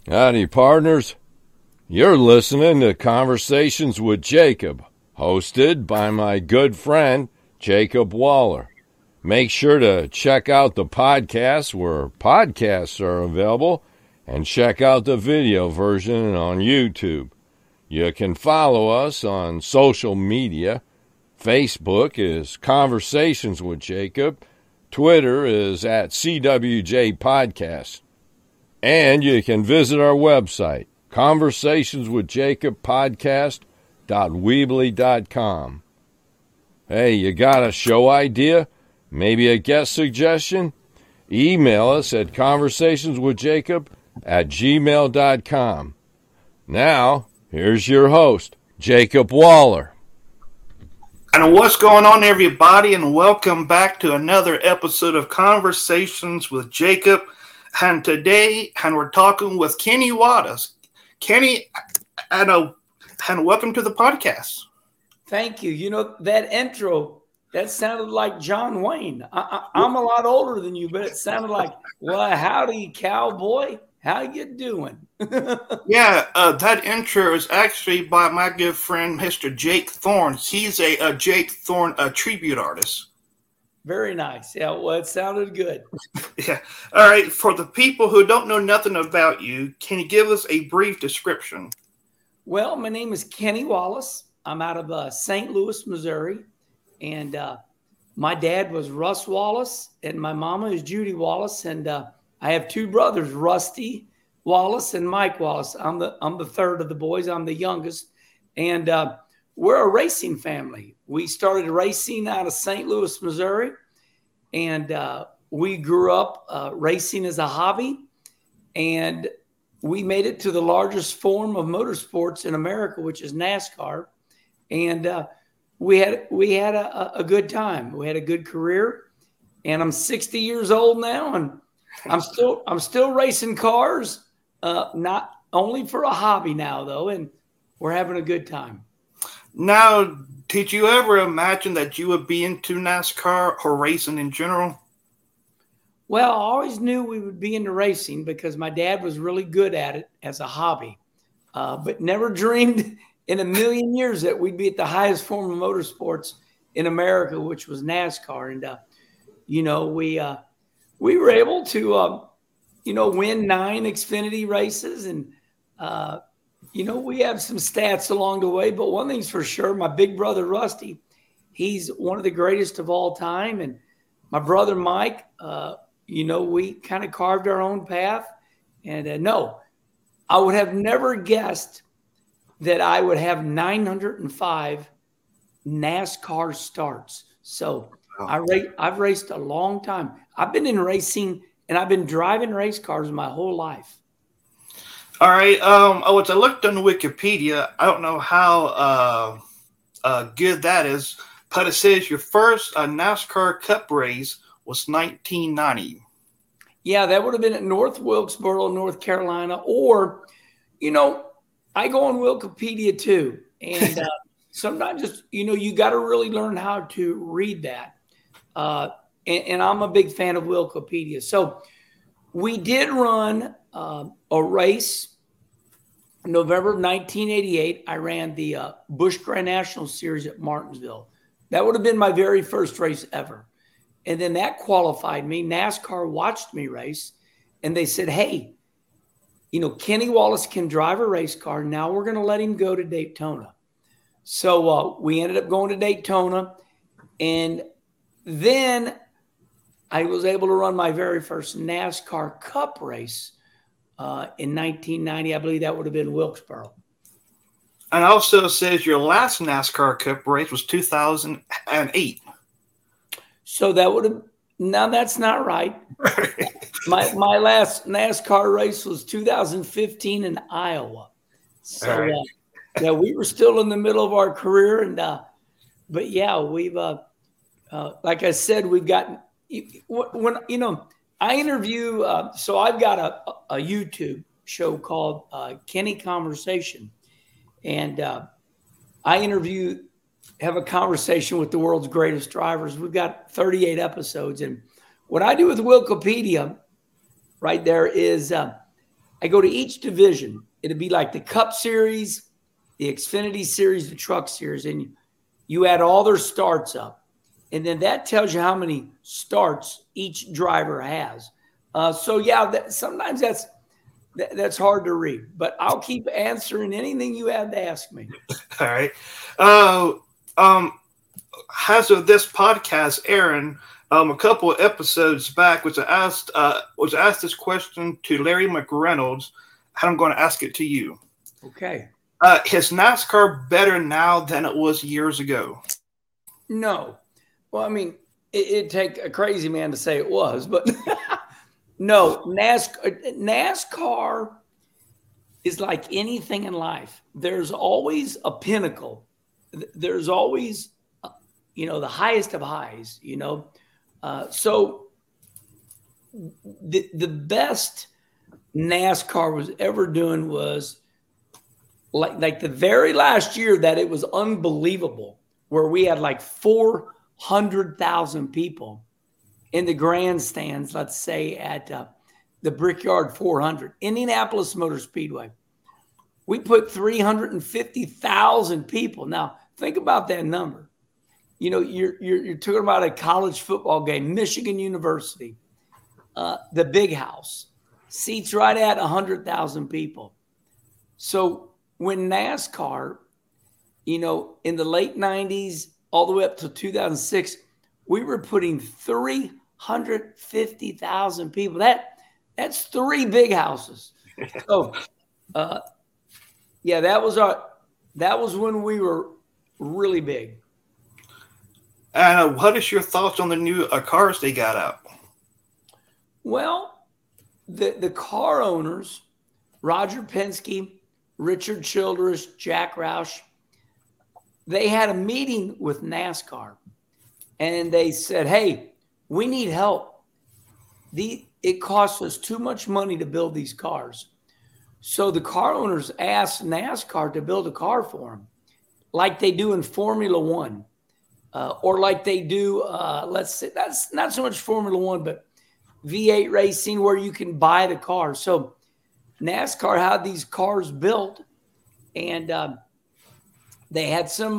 Howdy, partners. You're listening to Conversations with Jacob, hosted by my good friend, Jacob Waller. Make sure to check out the podcast where podcasts are available and check out the video version on YouTube. You can follow us on social media. Facebook is Conversations with Jacob. Twitter is at CWJ Podcast. And you can visit our website, conversationswithjacobpodcast.weebly.com. Hey, you got a show idea? Maybe a guest suggestion? Email us at conversationswithjacob@gmail.com. Now, here's your host, Jacob Waller. And what's going on, everybody, and welcome back to another episode of Conversations with Jacob. And today, we're talking with Kenny Wallace. Kenny, and welcome to the podcast. Thank you. You know, that intro, that sounded like John Wayne. I'm a lot older than you, but it sounded like, well, howdy, cowboy. How you doing? Yeah, that intro is actually by my good friend, Mr. Jake Thorne. He's a Jake Thorne tribute artist. Very nice. Yeah, well, it sounded good. Yeah. All right. For the people who don't know nothing about you, can you give us a brief description? Well, my name is Kenny Wallace. I'm out of St. Louis, Missouri. And my dad was Russ Wallace, and my mama is Judy Wallace. And I have two brothers, Rusty Wallace and Mike Wallace. I'm the third of the boys. I'm the youngest. And we're a racing family. We started racing out of St. Louis, Missouri, and we grew up racing as a hobby, and we made it to the largest form of motorsports in America, which is NASCAR, and we had a good time. We had a good career, and I'm 60 years old now, and I'm still racing cars, not only for a hobby now though, and we're having a good time. Now, did you ever imagine that you would be into NASCAR or racing in general? Well, I always knew we would be into racing because my dad was really good at it as a hobby, but never dreamed in a million years that we'd be at the highest form of motorsports in America, which was NASCAR. And, we were able to, win 9 Xfinity races and, we have some stats along the way, but one thing's for sure, my big brother, Rusty, he's one of the greatest of all time. And my brother, Mike, we kind of carved our own path. And no, I would have never guessed that I would have 905 NASCAR starts. So I've raced a long time. I've been in racing and I've been driving race cars my whole life. All right. I looked on Wikipedia. I don't know how good that is, but it says your first NASCAR Cup race was 1990. Yeah, that would have been at North Wilkesboro, North Carolina. Or, I go on Wikipedia too. And sometimes just, you got to really learn how to read that. And I'm a big fan of Wikipedia. So we did run a race in November of 1988. I ran the Busch Grand National Series at Martinsville. That would have been my very first race ever. And then that qualified me. NASCAR watched me race, and they said, hey, Kenny Wallace can drive a race car. Now we're going to let him go to Daytona. So we ended up going to Daytona, and then I was able to run my very first NASCAR Cup race in 1990. I believe that would have been Wilkesboro. And also says your last NASCAR Cup race was 2008. So that would have – no, that's not right. My last NASCAR race was 2015 in Iowa. So, right. We were still in the middle of our career. And but, yeah, we've like I said, we've gotten – when I interview so I've got a YouTube show called Kenny Conversation. And I have a conversation with the world's greatest drivers. We've got 38 episodes. And what I do with Wikipedia right there is I go to each division. It'd be like the Cup Series, the Xfinity Series, the Truck Series, and you add all their starts up. And then that tells you how many starts each driver has. Sometimes that's hard to read, but I'll keep answering anything you have to ask me. All right. As of this podcast, Aaron, a couple of episodes back was asked this question to Larry McReynolds, and I'm going to ask it to you. Okay. Is NASCAR better now than it was years ago? No. Well, I mean, it'd take a crazy man to say it was, but no. NASCAR is like anything in life. There's always a pinnacle. There's always, the highest of highs, So the best NASCAR was ever doing was like the very last year that it was unbelievable, where we had like 400,000 people in the grandstands, let's say at the Brickyard 400, Indianapolis Motor Speedway. We put 350,000 people. Now, think about that number. You're talking about a college football game, Michigan University, the Big House, seats right at 100,000 people. So when NASCAR, in the late 90s, all the way up to 2006, we were putting 350,000 people. That's 3 big houses. So, that was when we were really big. And what is your thoughts on the new cars they got out? Well, the car owners, Roger Penske, Richard Childress, Jack Roush, they had a meeting with NASCAR, and they said, hey, we need help. It costs us too much money to build these cars. So the car owners asked NASCAR to build a car for them, like they do in Formula One, or like they do, let's say, that's not so much Formula One, but V8 racing, where you can buy the car. So NASCAR had these cars built, and they had some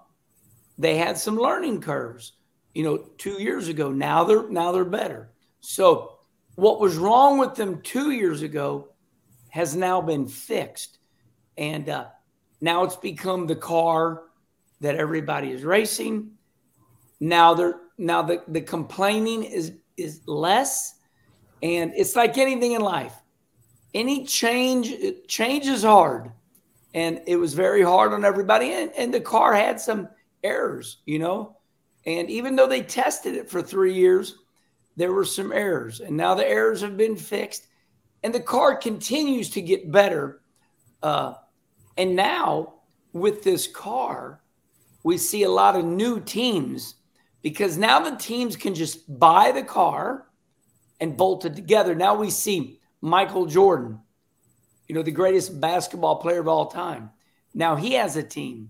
learning curves, 2 years ago. Now they're better. So what was wrong with them 2 years ago has now been fixed, and now it's become the car that everybody is racing. Now the complaining is less, and it's like anything in life. Any change is hard, and it was very hard on everybody. And the car had some errors, and even though they tested it for 3 years, there were some errors, and now the errors have been fixed, and the car continues to get better. And now with this car, we see a lot of new teams, because now the teams can just buy the car and bolt it together. Now we see Michael Jordan, the greatest basketball player of all time. Now he has a team.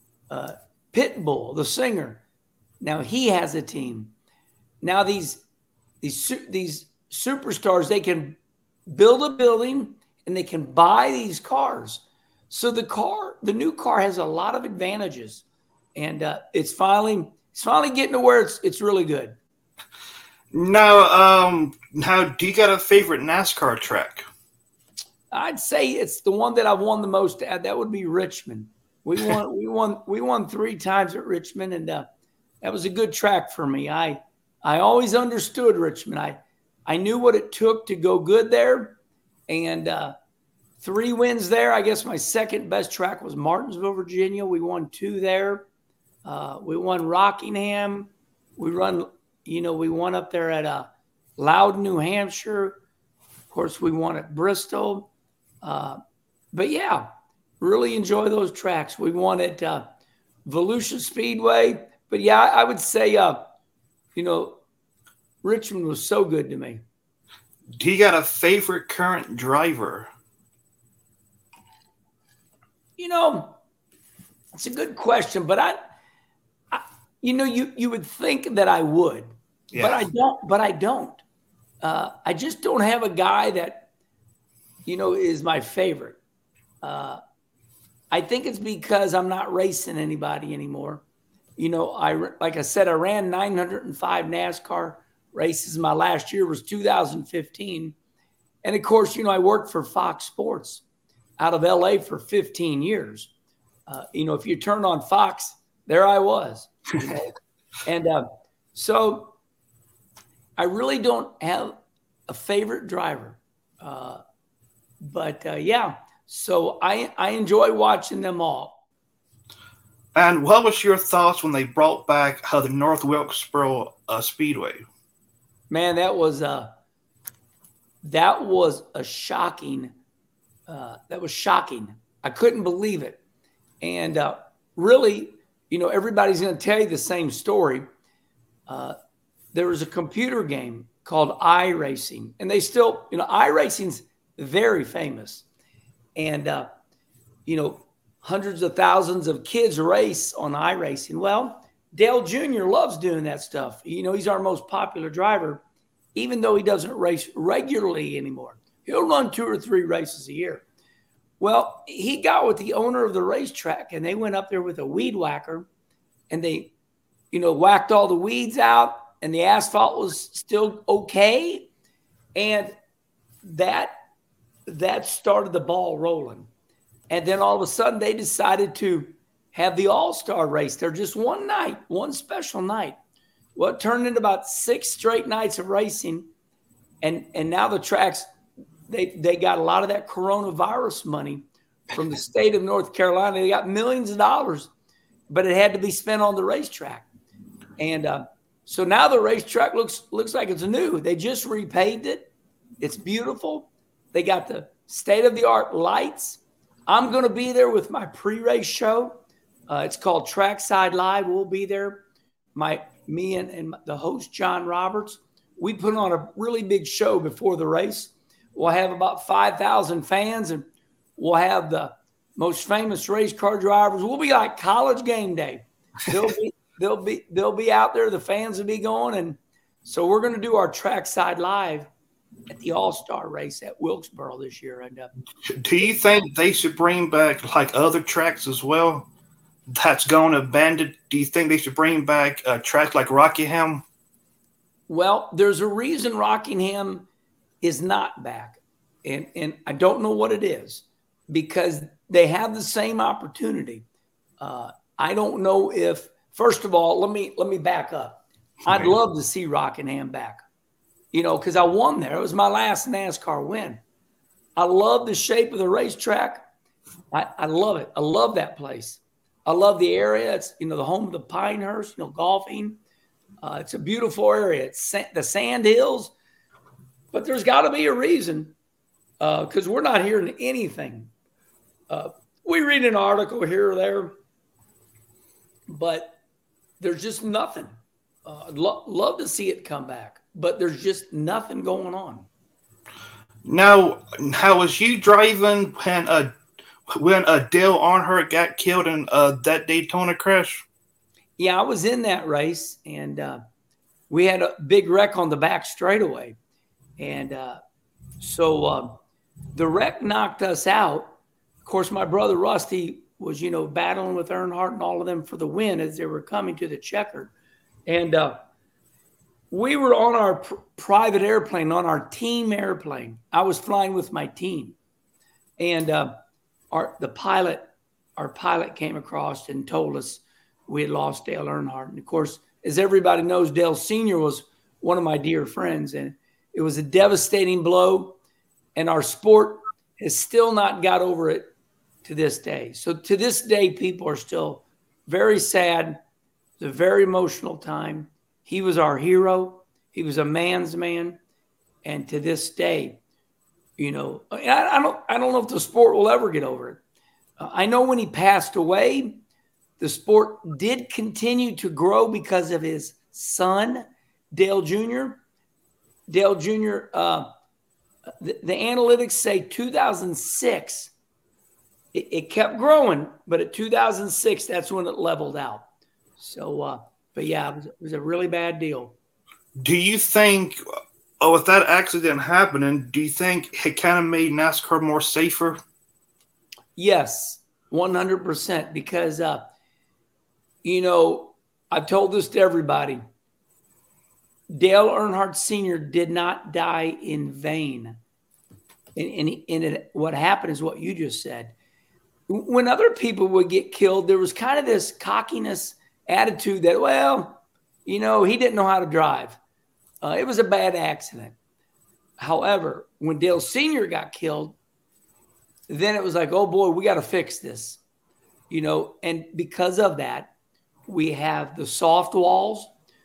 Pitbull, the singer, now he has a team. Now these superstars, they can build a building and they can buy these cars. So the new car has a lot of advantages, and it's finally getting to where it's really good. Now, do you got a favorite NASCAR track? I'd say it's the one that I've won the most at. That would be Richmond. We won 3 times at Richmond, and that was a good track for me. I always understood Richmond. I knew what it took to go good there, and 3 wins there. I guess my second best track was Martinsville, Virginia. We won 2 there. We won Rockingham. We won up there at Loudon, New Hampshire. Of course, we won at Bristol. But yeah, really enjoy those tracks. We won at Volusia Speedway. But yeah, I would say, Richmond was so good to me. Do you got a favorite current driver? It's a good question, but you would think that I would, yeah. But I don't. I just don't have a guy that, is my favorite. I think it's because I'm not racing anybody anymore. Like I said, I ran 905 NASCAR races. My last year was 2015. And of course, I worked for Fox Sports out of LA for 15 years. If you turned on Fox, there I was. And so I really don't have a favorite driver. But so I enjoy watching them all. And what was your thoughts when they brought back the North Wilkesboro Speedway? Man, that was shocking. That was shocking. I couldn't believe it. And really, everybody's going to tell you the same story. There was a computer game called iRacing, and they still, iRacing's very famous. And, hundreds of thousands of kids race on iRacing. Well, Dale Jr. loves doing that stuff. He's our most popular driver, even though he doesn't race regularly anymore. He'll run 2 or 3 races a year. Well, he got with the owner of the racetrack, and they went up there with a weed whacker, and they, whacked all the weeds out, and the asphalt was still okay. And that started the ball rolling. And then all of a sudden they decided to have the all-star race there just one night, one special night. Well, it turned into about 6 straight nights of racing. And now the tracks, they got a lot of that coronavirus money from the state of North Carolina. They got millions of dollars, but it had to be spent on the racetrack. And so now the racetrack looks like it's new. They just repaved it. It's beautiful. They got the state-of-the-art lights. I'm going to be there with my pre-race show. It's called Trackside Live. We'll be there. Me and the host, John Roberts. We put on a really big show before the race. We'll have about 5,000 fans, and we'll have the most famous race car drivers. We'll be like college game day. They'll be out there. The fans will be going, and so we're going to do our Trackside Live at the All-Star race at Wilkesboro this year. And do you think they should bring back like other tracks as well that's gone abandoned? Do you think they should bring back tracks like Rockingham? Well, there's a reason Rockingham is not back, and I don't know what it is, because they have the same opportunity. I don't know if, first of all, let me back up. I'd love to see Rockingham back. Because I won there. It was my last NASCAR win. I love the shape of the racetrack. I love it. I love that place. I love the area. It's, the home of the Pinehurst, golfing. It's a beautiful area. It's the sand hills. But there's got to be a reason, because we're not hearing anything. We read an article here or there, but there's just nothing. I'd love to see it come back, but there's just nothing going on. Now, how was you driving when Dale Earnhardt got killed in that Daytona crash? Yeah, I was in that race, and we had a big wreck on the back straightaway. And so the wreck knocked us out. Of course, my brother Rusty was, battling with Earnhardt and all of them for the win as they were coming to the checkered. And we were on our private airplane, on our team airplane. I was flying with my team. And our pilot came across and told us we had lost Dale Earnhardt. And, of course, as everybody knows, Dale Sr. was one of my dear friends. And it was a devastating blow. And our sport has still not got over it to this day. So to this day, people are still very sad. It's a very emotional time. He was our hero. He was a man's man. And to this day, I don't know if the sport will ever get over it. I know when he passed away, the sport did continue to grow because of his son, Dale Jr. Dale Jr., the analytics say 2006, it kept growing, but at 2006, that's when it leveled out. So, but yeah, it was a really bad deal. Do you think with that accident happening, do you think it kind of made NASCAR more safer? Yes, 100%. Because, I've told this to everybody. Dale Earnhardt Sr. did not die in vain. And what happened is what you just said. When other people would get killed, there was kind of this cockiness attitude that, well, he didn't know how to drive. It was a bad accident. However, when Dale Sr. got killed, then it was like, oh boy, we got to fix this. And because of that, we have the soft walls.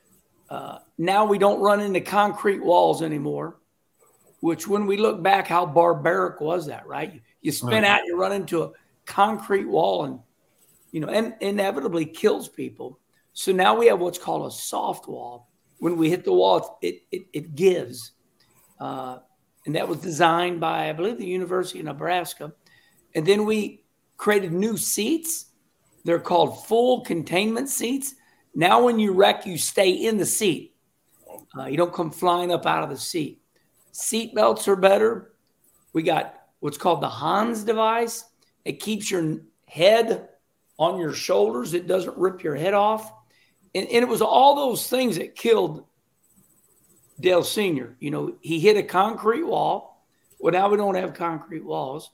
Now we don't run into concrete walls anymore, which when we look back, how barbaric was that, right? You spin out, you run into a concrete wall and inevitably kills people. So now we have what's called a soft wall. When we hit the wall, it gives. And that was designed by, I believe, the University of Nebraska. And then we created new seats. They're called full containment seats. Now when you wreck, you stay in the seat. You don't come flying up out of the seat. Seat belts are better. We got what's called the Hans device. It keeps your head on your shoulders. It doesn't rip your head off. And it was all those things that killed Dale Sr. He hit a concrete wall. Well, now we don't have concrete walls.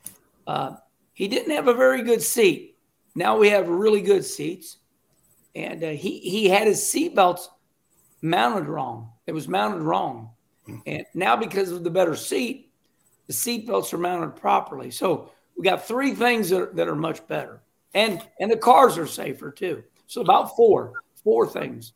He didn't have a very good seat. Now we have really good seats. And he had his seatbelts mounted wrong. It was mounted wrong. And now because of the better seat, the seatbelts are mounted properly. So we got three things that are much better. And the cars are safer too. So about four things.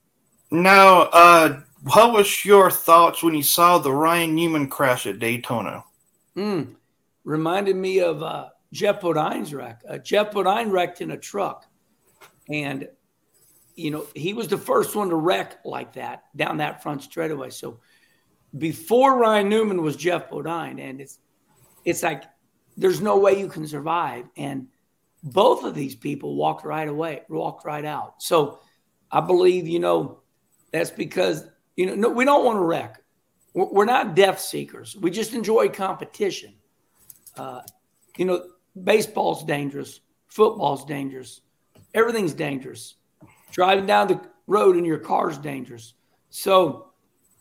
Now, what was your thoughts when you saw the Ryan Newman crash at Daytona? Reminded me of Jeff Bodine's wreck. Jeff Bodine wrecked in a truck. And, he was the first one to wreck like that down that front straightaway. So before Ryan Newman was Jeff Bodine. And it's like there's no way you can survive. And both of these people walked right out. So I believe, that's because, no, we don't want to wreck. We're not death seekers. We just enjoy competition. Baseball's dangerous. Football's dangerous. Everything's dangerous. Driving down the road in your car's dangerous. So,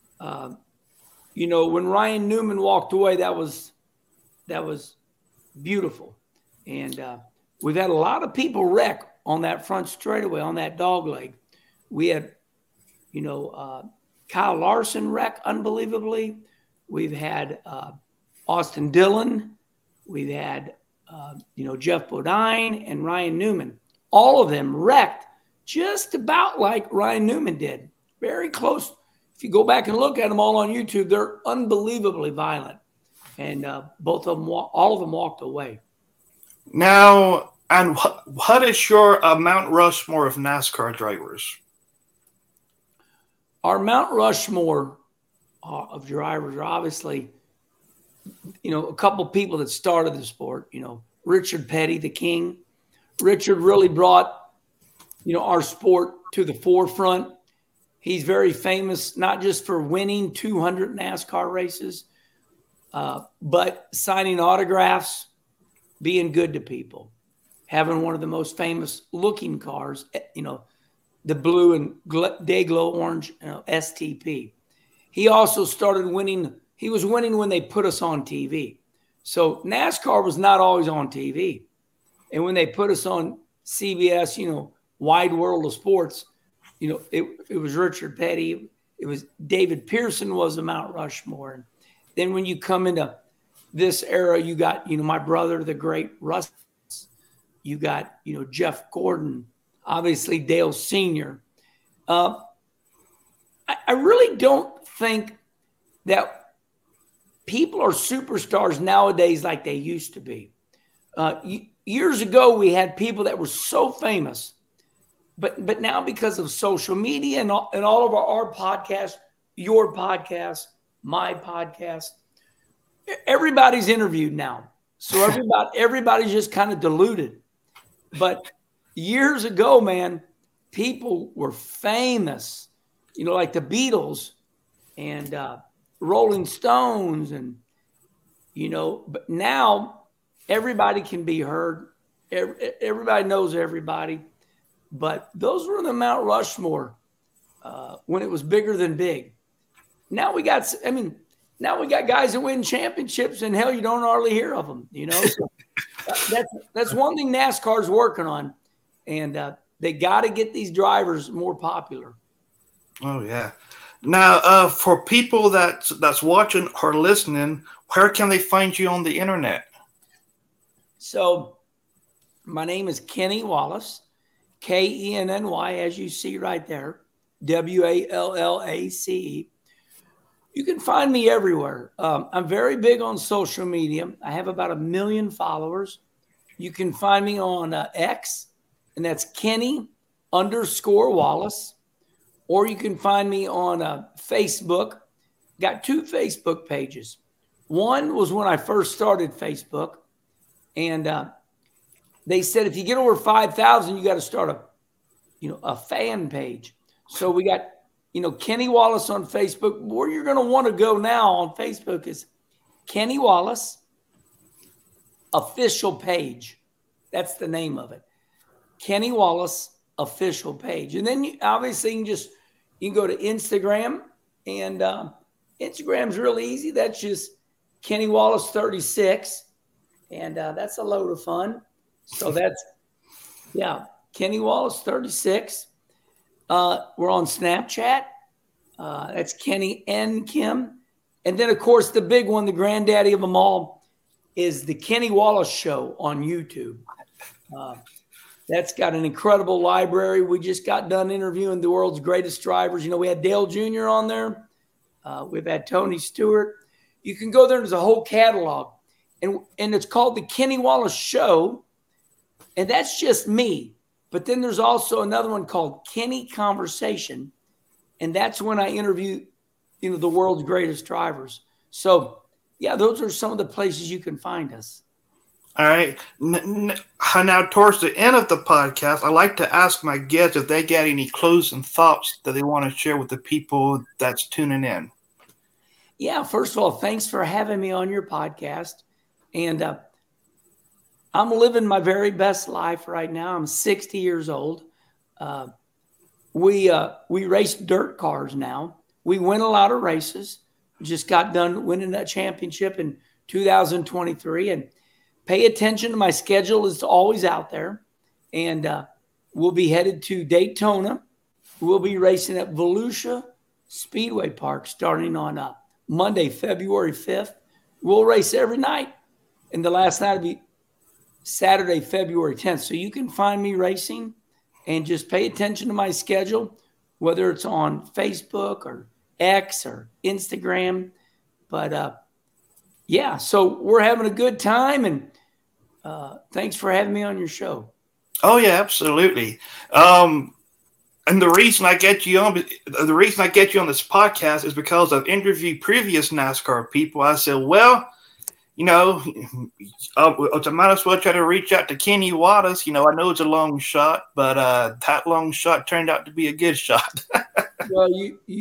when Ryan Newman walked away, that was beautiful. And we've had a lot of people wreck on that front straightaway, on that dog leg. We had, Kyle Larson wreck unbelievably. We've had Austin Dillon. We've had, Jeff Bodine and Ryan Newman. All of them wrecked just about like Ryan Newman did. Very close. If you go back and look at them all on YouTube, they're unbelievably violent. And all of them walked away. Now, and what is your Mount Rushmore of NASCAR drivers? Our Mount Rushmore of drivers are obviously, a couple people that started the sport. Richard Petty, the king. Richard really brought, our sport to the forefront. He's very famous, not just for winning 200 NASCAR races, but signing autographs, being good to people, having one of the most famous looking cars, the blue and day glow orange STP. He also started winning. He was winning when they put us on TV. So NASCAR was not always on TV. And when they put us on CBS, Wide World of Sports, it was Richard Petty. It was David Pearson was the Mount Rushmore. And then when you come into this era, you got, my brother, the great Russ. You got, Jeff Gordon, obviously Dale Sr. I really don't think that people are superstars nowadays like they used to be. Years ago, we had people that were so famous, but now because of social media and all of our podcasts, your podcast, my podcast, everybody's interviewed now. So everybody's just kind of diluted. But years ago, man, people were famous, like the Beatles. And Rolling Stones and, but now everybody can be heard. Everybody knows everybody. But those were the Mount Rushmore when it was bigger than big. Now we got guys that win championships, and hell, you don't hardly hear of them. So that's one thing NASCAR's working on, and they got to get these drivers more popular. Oh yeah. Now, for people that's watching or listening, where can they find you on the internet? So, my name is Kenny Wallace, Kenny, as you see right there, Wallace. You can find me everywhere. I'm very big on social media. I have about 1 million followers. You can find me on X, and that's Kenny_Wallace. Or you can find me on Facebook. Got 2 Facebook pages. One was when I first started Facebook, and they said if you get over 5,000, you got to start a fan page. So we got Kenny Wallace on Facebook. Where you're going to want to go now on Facebook is Kenny Wallace official page. That's the name of it. Kenny Wallace official page. And then you can go to Instagram, and Instagram's really easy. That's just Kenny Wallace 36. And that's a load of fun. So that's, Kenny Wallace 36. We're on Snapchat. That's Kenny N. Kim. And then, of course, the big one, the granddaddy of them all, is the Kenny Wallace Show on YouTube. That's got an incredible library. We just got done interviewing the world's greatest drivers. We had Dale Jr. on there. We've had Tony Stewart. You can go there. There's a whole catalog. And it's called the Kenny Wallace Show. And that's just me. But then there's also another one called Kenny Conversation. And that's when I interview, the world's greatest drivers. So, those are some of the places you can find us. All right. Now, towards the end of the podcast, I like to ask my guests if they got any closing thoughts that they want to share with the people that's tuning in. Yeah, first of all, thanks for having me on your podcast. And I'm living my very best life right now. I'm 60 years old. We race dirt cars now. We win a lot of races. We just got done winning that championship in 2023. And pay attention to my schedule. It's always out there. And we'll be headed to Daytona. We'll be racing at Volusia Speedway Park starting on Monday, February 5th. We'll race every night. And the last night will be Saturday, February 10th. So you can find me racing and just pay attention to my schedule, whether it's on Facebook or X or Instagram. But so we're having a good time, and thanks for having me on your show. Oh yeah, absolutely. And the reason I get you on this podcast is because I've interviewed previous NASCAR people. I said, well, I might as well try to reach out to Kenny Wallace. I know it's a long shot, but that long shot turned out to be a good shot. Well,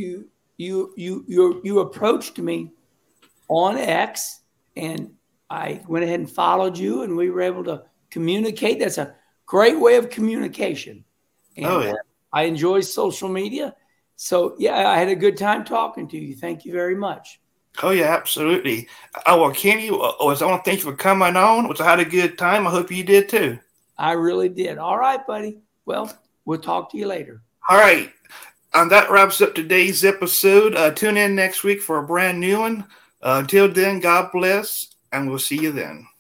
you approached me on X, and I went ahead and followed you, and we were able to communicate. That's a great way of communication. And I enjoy social media. So, I had a good time talking to you. Thank you very much. Oh, yeah, absolutely. Well, Kenny, I want to thank you for coming on. I had a good time. I hope you did too. I really did. All right, buddy. Well, we'll talk to you later. All right. And that wraps up today's episode. Tune in next week for a brand new one. Until then, God bless, and we'll see you then.